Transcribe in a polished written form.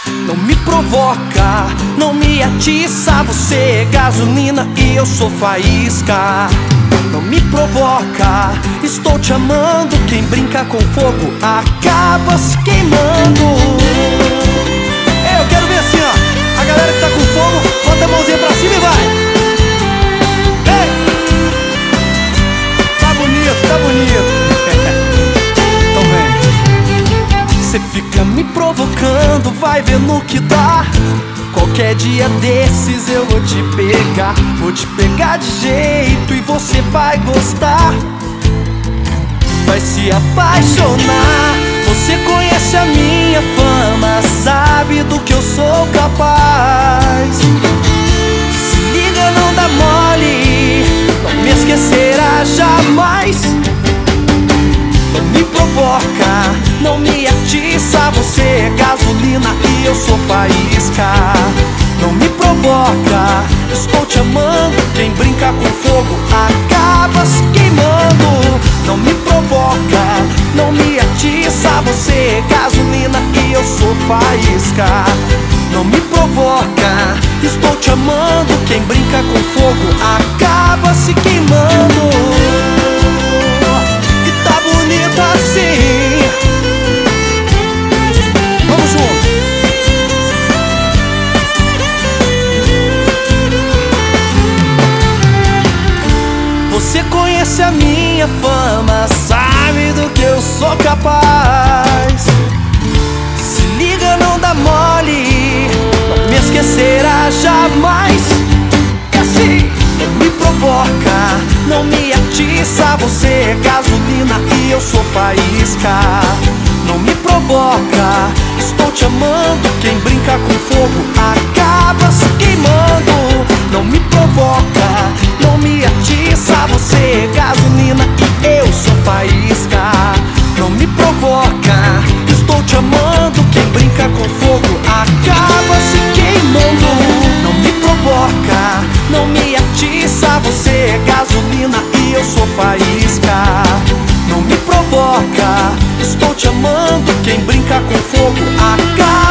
Não me provoca, não me atiça. Você é gasolina e eu sou faísca. Não me provoca, estou te amando. Quem brinca com fogo acaba se queimando. Eu quero ver assim, ó, a galera que tá com fogo, bota a mãozinha pra cima e vai. Ei! Tá bonito, tá bonito. Então vem. Cê fica me provocando, vai ver no que dá. Qualquer dia desses eu vou te pegar. Vou te pegar de jeito e você vai gostar. Vai se apaixonar. Você conhece a minha fama, sabe do que eu sou capaz. Se liga, não dá mole, não me esquecerá jamais. Não me provoca, não me atiça. Você é gasolina e eu sou faísca. Não me provoca, estou te amando. Quem brinca com fogo acaba se queimando. Não me provoca, não me atiça. Você é gasolina e eu sou faísca. Não me provoca, estou te amando. Quem brinca com fogo acaba se queimando. E tá bonito assim. Vamos junto. Você conhece a minha fama, sabe do que eu sou capaz. Se liga, não dá mole, não me esquecerá jamais. E assim, não me provoca, não me atiça. Você é gasolina e eu sou faísca. Não me provoca, estou te amando. Quem brinca com fogo acaba se queimando. Não me provoca, não me atiça. Você é gasolina e eu sou faísca. Não me provoca, estou te amando. Quem brinca com fogo acaba se queimando. Não me provoca, não me atiça. Você é gasolina e eu sou faísca. Não me provoca, estou te amando. Quem brinca com fogo acaba